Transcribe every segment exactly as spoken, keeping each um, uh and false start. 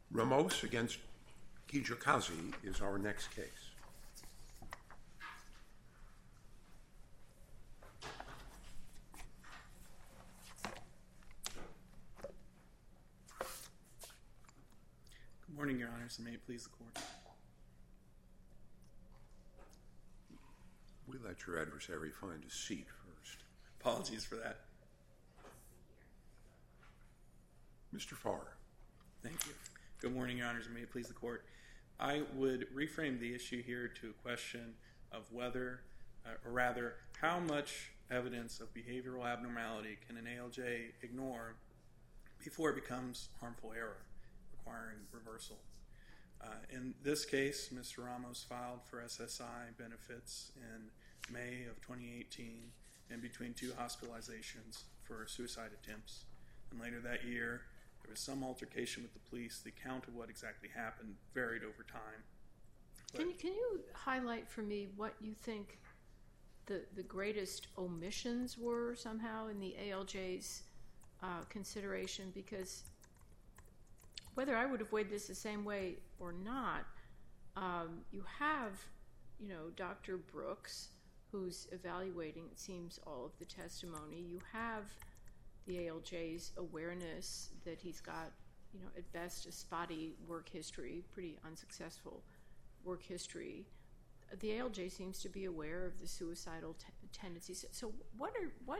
Ramos against Kijakazi is our next case. Good morning, Your Honors, and may it please the Court. We let your adversary find a seat first. Apologies for that. Mister Farr. Thank you. Good morning, Your Honors, and may it please the Court. I would reframe the issue here to a question of whether, uh, or rather, how much evidence of behavioral abnormality can an A L J ignore before it becomes harmful error, requiring reversal. Uh, in this case, Mister Ramos filed for S S I benefits in May of twenty eighteen in between two hospitalizations for suicide attempts. And later that year, there was some altercation with the police. The account of what exactly happened varied over time. But can, you, can you highlight for me what you think the, the greatest omissions were somehow in the A L J's uh, consideration? Because whether I would have weighed this the same way or not, um, you have, you know, Doctor Brooks, who's evaluating, it seems, all of the testimony. You have the A L J's awareness that he's got, you know, at best a spotty work history, pretty unsuccessful work history. The A L J seems to be aware of the suicidal t- tendencies. So what are, what,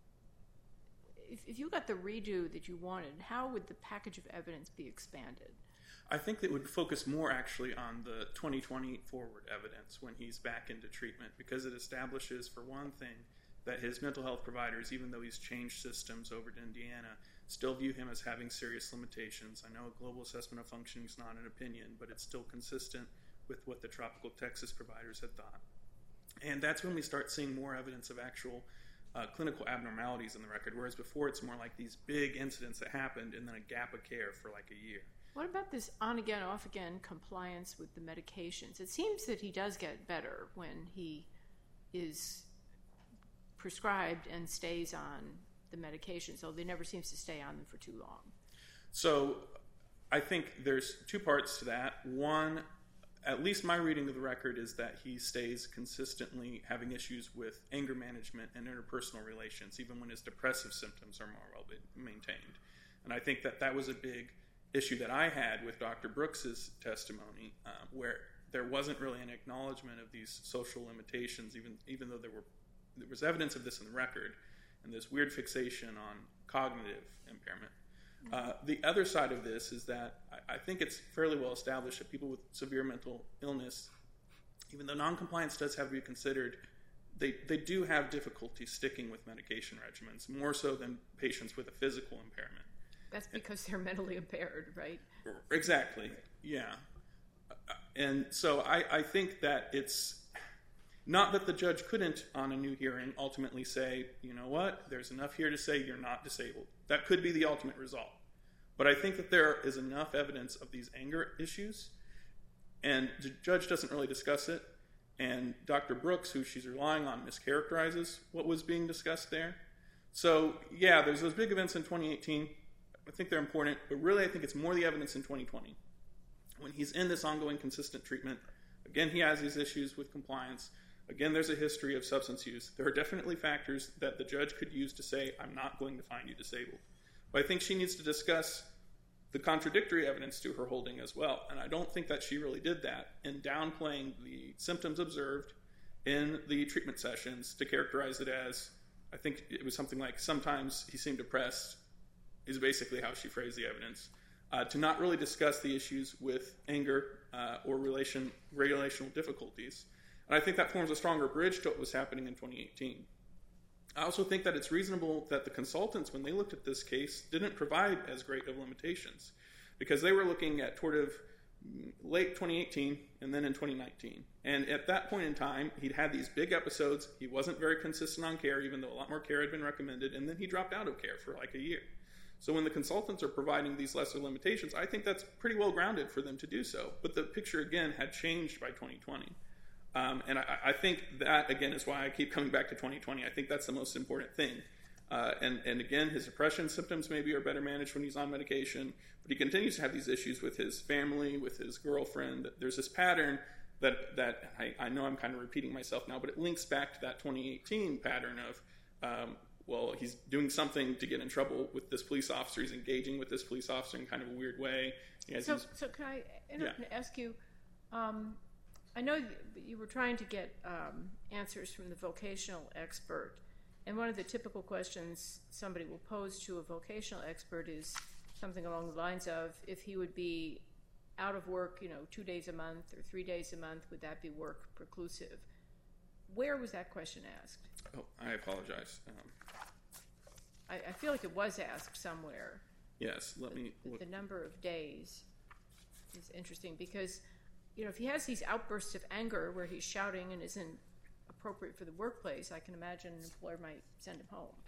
if, if you got the redo that you wanted, how would the package of evidence be expanded? I think that would focus more actually on the twenty twenty forward evidence when he's back into treatment, because it establishes, for one thing, that his mental health providers, even though he's changed systems over to Indiana, still view him as having serious limitations. I know a global assessment of functioning is not an opinion, but it's still consistent with what the Tropical Texas providers had thought. And that's when we start seeing more evidence of actual uh, clinical abnormalities in the record, whereas before it's more like these big incidents that happened and then a gap of care for like a year. What about this on-again, off-again compliance with the medications? It seems that he does get better when he is prescribed and stays on the medications, though they never seems to stay on them for too long. So I think there's two parts to that. One, at least my reading of the record is that he stays consistently having issues with anger management and interpersonal relations, even when his depressive symptoms are more well maintained. And I think that that was a big issue that I had with Doctor Brooks's testimony, uh, where there wasn't really an acknowledgement of these social limitations, even even though there were there was evidence of this in the record, and this weird fixation on cognitive impairment. Uh, the other side of this is that I, I think it's fairly well established that people with severe mental illness, even though noncompliance does have to be considered, they, they do have difficulty sticking with medication regimens, more so than patients with a physical impairment. That's because they're mentally impaired, right? Exactly, yeah. And so I, I think that it's not that the judge couldn't, on a new hearing, ultimately say, you know what, there's enough here to say you're not disabled. That could be the ultimate result. But I think that there is enough evidence of these anger issues, and the judge doesn't really discuss it, and Doctor Brooks, who she's relying on, mischaracterizes what was being discussed there. So, yeah, there's those big events in twenty eighteen. I think they're important, but really I think it's more the evidence in twenty twenty. When he's in this ongoing consistent treatment, again, he has these issues with compliance. Again, there's a history of substance use. There are definitely factors that the judge could use to say, I'm not going to find you disabled. But I think she needs to discuss the contradictory evidence to her holding as well. And I don't think that she really did that in downplaying the symptoms observed in the treatment sessions to characterize it as, I think it was something like, sometimes he seemed depressed, is basically how she phrased the evidence. Uh, to not really discuss the issues with anger uh, or relation, relational difficulties. And I think that forms a stronger bridge to what was happening in twenty eighteen. I also think that it's reasonable that the consultants, when they looked at this case, didn't provide as great of limitations, because they were looking at sort of late twenty eighteen and then in twenty nineteen. And at that point in time, he'd had these big episodes. He wasn't very consistent on care, even though a lot more care had been recommended, and then he dropped out of care for like a year. So when the consultants are providing these lesser limitations, I think that's pretty well grounded for them to do so. But the picture, again, had changed by twenty twenty. Um, and I, I think that, again, is why I keep coming back to twenty twenty. I think that's the most important thing. Uh, and, and again, his depression symptoms maybe are better managed when he's on medication, but he continues to have these issues with his family, with his girlfriend. There's this pattern that, that I, I know I'm kind of repeating myself now, but it links back to that twenty eighteen pattern of, um, well, he's doing something to get in trouble with this police officer. He's engaging with this police officer in kind of a weird way. So, so can I interrupt Yeah. and ask you, um, I know you, you were trying to get um, answers from the vocational expert, and one of the typical questions somebody will pose to a vocational expert is something along the lines of, if he would be out of work, you know, two days a month or three days a month, would that be work preclusive? Where was that question asked? Oh, I apologize. Um, I, I feel like it was asked somewhere. yes, let me The, look. the number of days is interesting because, you know, if he has these outbursts of anger where he's shouting and isn't appropriate for the workplace, I can imagine an employer might send him home.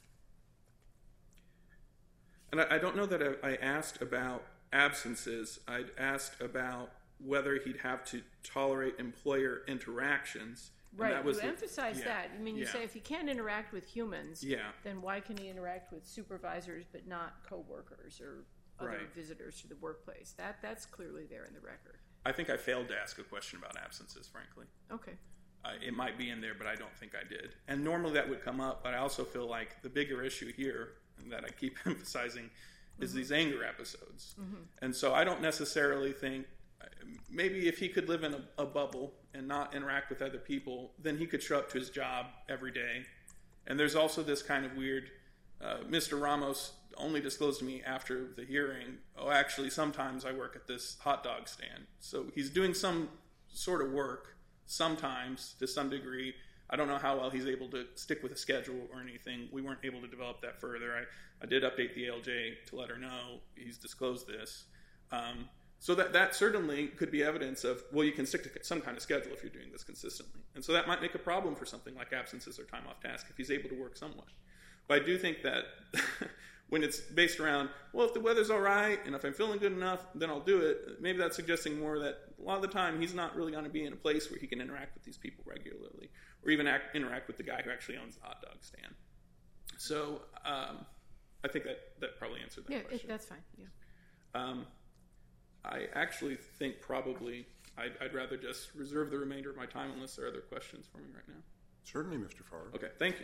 And I, I don't know that I, I asked about absences. I'd asked about whether he'd have to tolerate employer interactions. And Right, that was you the- emphasize yeah, that. I mean, you yeah. say if he can't interact with humans, Yeah. then why can he interact with supervisors but not coworkers or other Right. visitors to the workplace? That That's clearly there in the record. I think I failed to ask a question about absences, frankly. Okay. Uh, it might be in there, but I don't think I did. And normally that would come up, but I also feel like the bigger issue here, and that I keep emphasizing, is Mm-hmm. these anger episodes. Mm-hmm. And so I don't necessarily think, maybe if he could live in a, a bubble and not interact with other people, then he could show up to his job every day. And there's also this kind of weird, uh, Mister Ramos only disclosed to me after the hearing, oh, actually, sometimes I work at this hot dog stand. So he's doing some sort of work sometimes to some degree. I don't know how well he's able to stick with a schedule or anything. We weren't able to develop that further. I, I did update the A L J to let her know he's disclosed this. Um, so that, that certainly could be evidence of, well, you can stick to some kind of schedule if you're doing this consistently. And so that might make a problem for something like absences or time off task if he's able to work somewhat. But I do think that when it's based around, well, if the weather's all right and if I'm feeling good enough, then I'll do it. Maybe that's suggesting more that a lot of the time he's not really going to be in a place where he can interact with these people regularly or even act, interact with the guy who actually owns the hot dog stand. So um, I think that, that probably answered that Yeah, question. it, that's fine. Yeah. Um, I actually think probably I'd, I'd rather just reserve the remainder of my time unless there are other questions for me right now. Certainly, Mister Farr. Okay, thank you.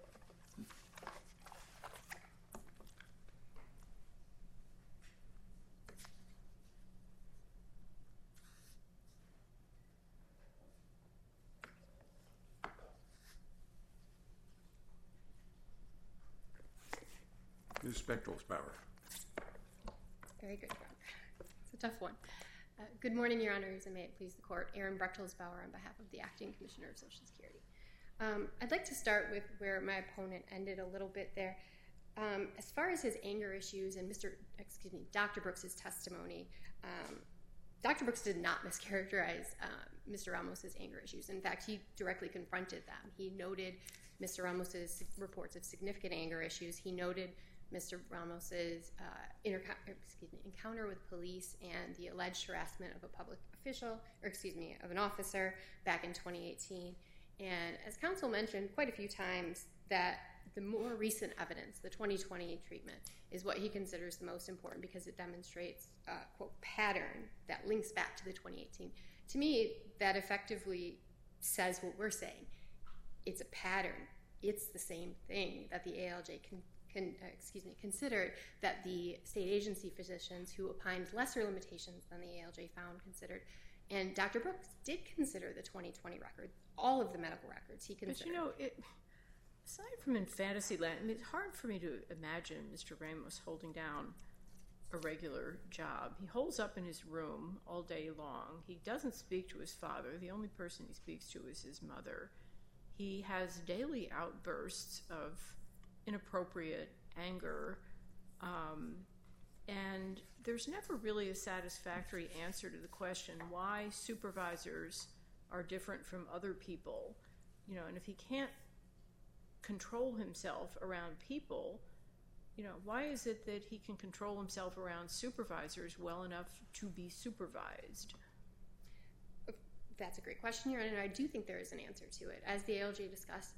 Miz Spector-Bauer. Very good, Your Honor. It's a tough one. Uh, good morning, Your Honors, and may it please the Court. Erin Brechtelsbauer on behalf of the Acting Commissioner of Social Security. Um, I'd like to start with where my opponent ended a little bit there. Um, as far as his anger issues and Mister excuse me, Doctor Brooks's testimony, um, Doctor Brooks did not mischaracterize uh, Mister Ramos's anger issues. In fact, he directly confronted them. He noted Mister Ramos's reports of significant anger issues. He noted Mister Ramos's uh, interco- excuse me, encounter with police and the alleged harassment of a public official, or excuse me, of an officer back in twenty eighteen. And as counsel mentioned quite a few times, that the more recent evidence, the twenty twenty treatment, is what he considers the most important because it demonstrates a, quote, pattern that links back to the twenty eighteen. To me, that effectively says what we're saying. It's a pattern. It's the same thing that the A L J can Can, uh, excuse me, considered, that the state agency physicians who opined lesser limitations than the A L J found considered. And Doctor Brooks did consider the twenty twenty record, all of the medical records he considered. But you know, it, aside from in fantasy land, I mean, it's hard for me to imagine Mister Ramos holding down a regular job. He holds up in his room all day long. He doesn't speak to his father. The only person he speaks to is his mother. He has daily outbursts of inappropriate anger, um, and there's never really a satisfactory answer to the question why supervisors are different from other people. You know, and if he can't control himself around people, you know, why is it that he can control himself around supervisors well enough to be supervised? That's a great question, Your Honor, and I do think there is an answer to it. As the A L J discussed,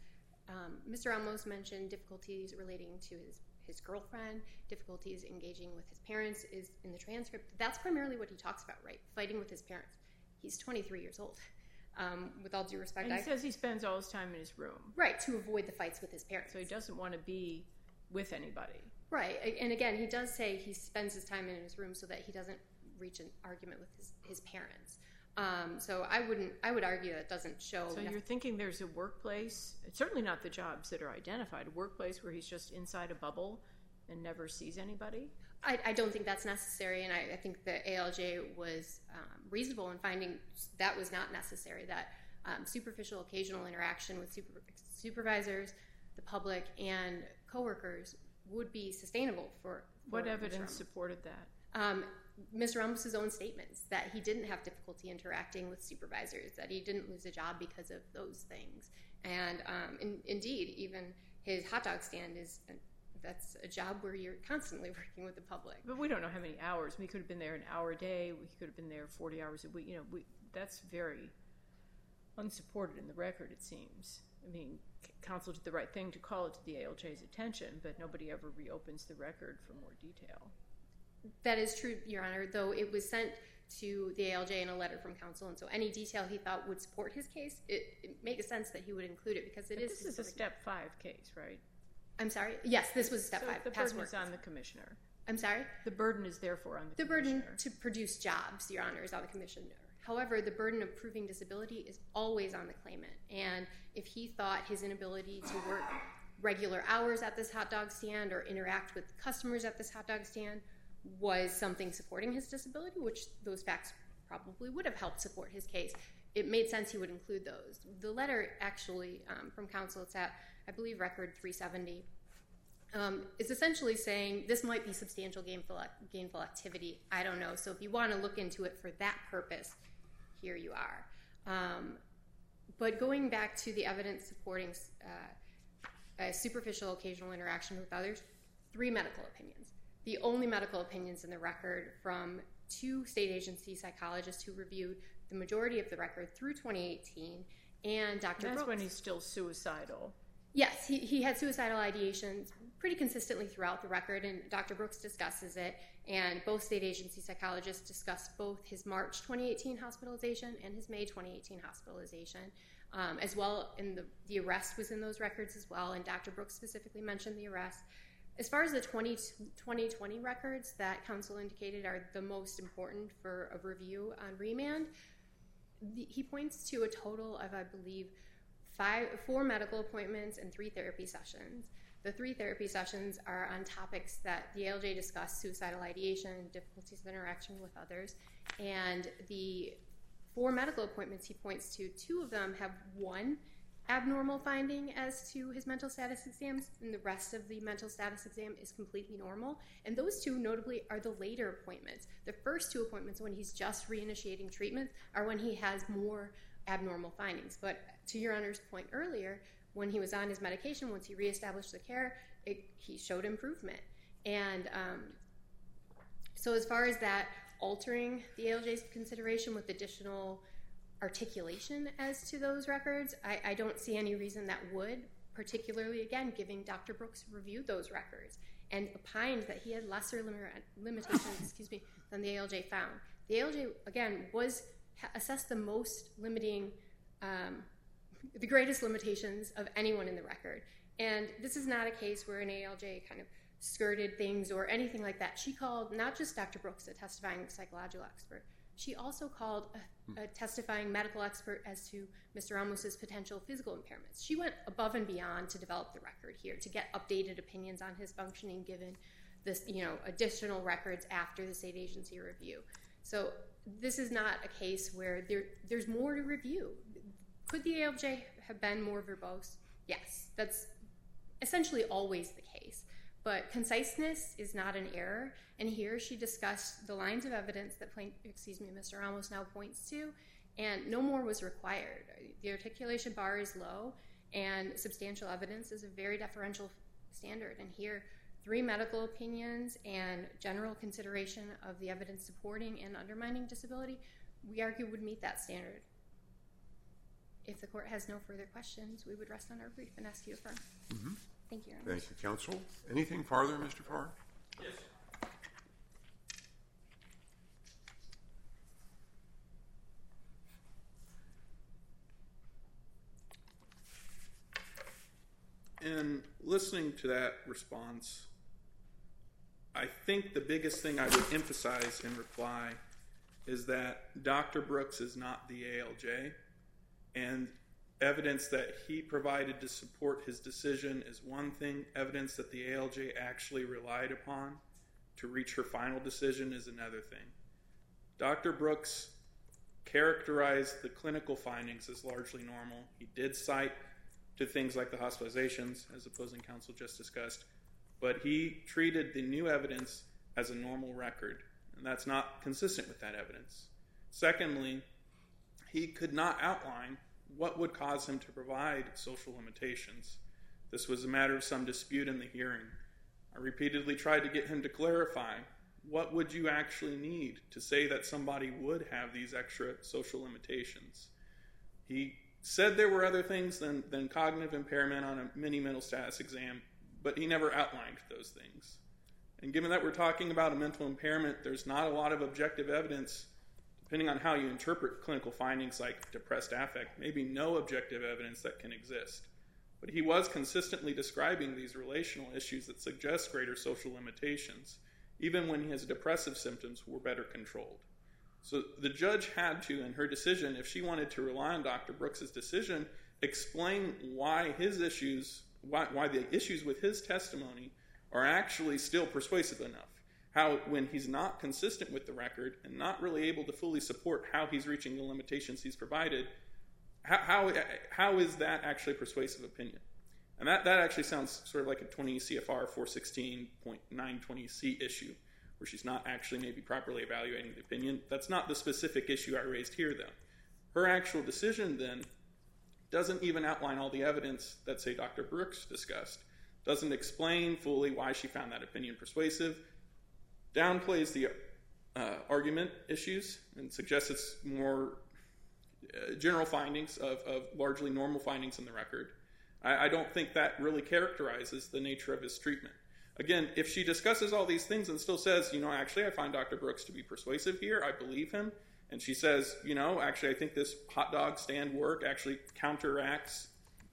Um, Mister Ramos mentioned difficulties relating to his, his girlfriend, difficulties engaging with his parents is in the transcript. That's primarily what he talks about, right? Fighting with his parents. He's twenty-three years old. Um, with all due respect, And he I, says he spends all his time in his room. right, to avoid the fights with his parents. So he doesn't want to be with anybody. Right, and again, he does say he spends his time in his room so that he doesn't reach an argument with his, his parents. Um, so I wouldn't, I would argue that doesn't show. So you're thinking there's a workplace, it's certainly not the jobs that are identified, a workplace where he's just inside a bubble and never sees anybody? I, I don't think that's necessary, and I, I think the A L J was um, reasonable in finding that was not necessary, that um, superficial occasional interaction with super, supervisors, the public, and coworkers would be sustainable for, for What Mister evidence Ramos. supported that? Um, Mister Ramos' own statements that he didn't have difficulty interacting with supervisors, that he didn't lose a job because of those things. And um, in, indeed, even his hot dog stand is – that's a job where you're constantly working with the public. But we don't know how many hours. We could have been there an hour a day. We could have been there forty hours a week. You know, we, that's very unsupported in the record, it seems. I mean, counsel did the right thing to call it to the A L J's attention, but nobody ever reopens the record for more detail. That is true, Your Honor, though it was sent to the A L J in a letter from counsel, and so any detail he thought would support his case, it, it makes sense that he would include it because it but is. This is a step five case, right? I'm sorry? Yes, this was step so five. The past burden is work. on the commissioner. I'm sorry? The burden is therefore on the, The commissioner. burden to produce jobs, Your Honor, is on the commissioner. However, the burden of proving disability is always on the claimant. And if he thought his inability to work regular hours at this hot dog stand or interact with customers at this hot dog stand was something supporting his disability, which those facts probably would have helped support his case, it made sense he would include those. The letter actually um, from counsel, it's at, I believe, record three seventy, um, is essentially saying this might be substantial gainful, gainful activity. I don't know. So if you want to look into it for that purpose, here you are. Um, but going back to the evidence supporting uh, a superficial occasional interaction with others, three medical opinions. The only medical opinions in the record from two state agency psychologists who reviewed the majority of the record through twenty eighteen, and Doctor That's Brooks. when he's still suicidal. Yes, he, he had suicidal ideations pretty consistently throughout the record, and Doctor Brooks discusses it, and both state agency psychologists discussed both his March twenty eighteen hospitalization and his May twenty eighteen hospitalization, um, as well, and the, the arrest was in those records as well, and Doctor Brooks specifically mentioned the arrest. As far as the twenty twenty records that counsel indicated are the most important for a review on remand, the, he points to a total of, I believe, five, four medical appointments and three therapy sessions. The three therapy sessions are on topics that the A L J discussed: suicidal ideation, difficulties of interaction with others, and the four medical appointments he points to, two of them have one abnormal finding as to his mental status exams, and the rest of the mental status exam is completely normal. And those two, notably, are the later appointments. The first two appointments, when he's just reinitiating treatment, are when he has more abnormal findings. But to Your Honor's point earlier, when he was on his medication, once he reestablished the care, it, he showed improvement. And um, so as far as that altering the A L J's consideration with additional articulation as to those records, I, I don't see any reason that would, particularly, again, giving Doctor Brooks reviewed those records and opined that he had lesser lim- limitations excuse me, than the A L J found. The A L J, again, was assessed the most limiting, um, the greatest limitations of anyone in the record. And this is not a case where an A L J kind of skirted things or anything like that. She called not just Doctor Brooks, a testifying psychological expert, she also called a, a testifying medical expert as to Mister Ramos's potential physical impairments. She went above and beyond to develop the record here, to get updated opinions on his functioning given this, you know, additional records after the state agency review. So this is not a case where there there's more to review. Could the A L J have been more verbose? Yes, that's essentially always the case. But conciseness is not an error, and here she discussed the lines of evidence that plain, excuse me, Mister Ramos now points to, and no more was required. The articulation bar is low, and substantial evidence is a very deferential standard. And here, three medical opinions and general consideration of the evidence supporting and undermining disability, we argue would meet that standard. If the court has no further questions, we would rest on our brief and ask you to affirm. Mm-hmm. Thank you, Your Honor. Thank you, counsel. Anything farther, Mister Farr? Yes. In listening to that response, I think the biggest thing I would emphasize in reply is that Doctor Brooks is not the A L J, and evidence that he provided to support his decision is one thing. Evidence that the A L J actually relied upon to reach her final decision is another thing. Doctor Brooks characterized the clinical findings as largely normal. He did cite to things like the hospitalizations, as opposing counsel just discussed, but he treated the new evidence as a normal record, and that's not consistent with that evidence. Secondly, he could not outline what would cause him to provide social limitations. This was a matter of some dispute in the hearing. I repeatedly tried to get him to clarify, what would you actually need to say that somebody would have these extra social limitations? He said there were other things than, than cognitive impairment on a mini mental status exam, but he never outlined those things. And given that we're talking about a mental impairment, there's not a lot of objective evidence, depending on how you interpret clinical findings like depressed affect, maybe no objective evidence that can exist. But he was consistently describing these relational issues that suggest greater social limitations, even when his depressive symptoms were better controlled. So the judge had to, in her decision, if she wanted to rely on Doctor Brooks's decision, explain why his issues, why, why the issues with his testimony are actually still persuasive enough. How, when he's not consistent with the record and not really able to fully support how he's reaching the limitations he's provided, how, how, how is that actually persuasive opinion? And that, that actually sounds sort of like a twenty C F R four sixteen point nine twenty C issue, where she's not actually maybe properly evaluating the opinion. That's not the specific issue I raised here, though. Her actual decision, then, doesn't even outline all the evidence that, say, Doctor Brooks discussed, doesn't explain fully why she found that opinion persuasive, downplays the uh, argument issues, and suggests it's more uh, general findings of, of largely normal findings in the record. I, I don't think that really characterizes the nature of his treatment. Again, if she discusses all these things and still says, you know, actually I find Doctor Brooks to be persuasive here, I believe him, and she says, you know, actually I think this hot dog stand work actually counteracts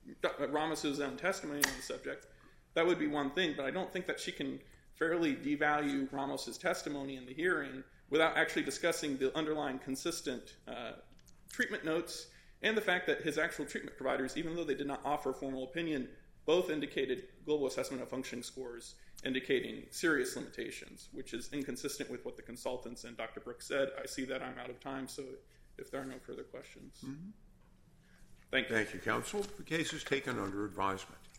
Ramos's own testimony on the subject, that would be one thing, but I don't think that she can fairly devalue Ramos's testimony in the hearing without actually discussing the underlying consistent uh, treatment notes and the fact that his actual treatment providers, even though they did not offer formal opinion, both indicated global assessment of functioning scores indicating serious limitations, which is inconsistent with what the consultants and Doctor Brooks said. I see that I'm out of time, so if there are no further questions. Mm-hmm. Thank you. Thank you, counsel. The case is taken under advisement.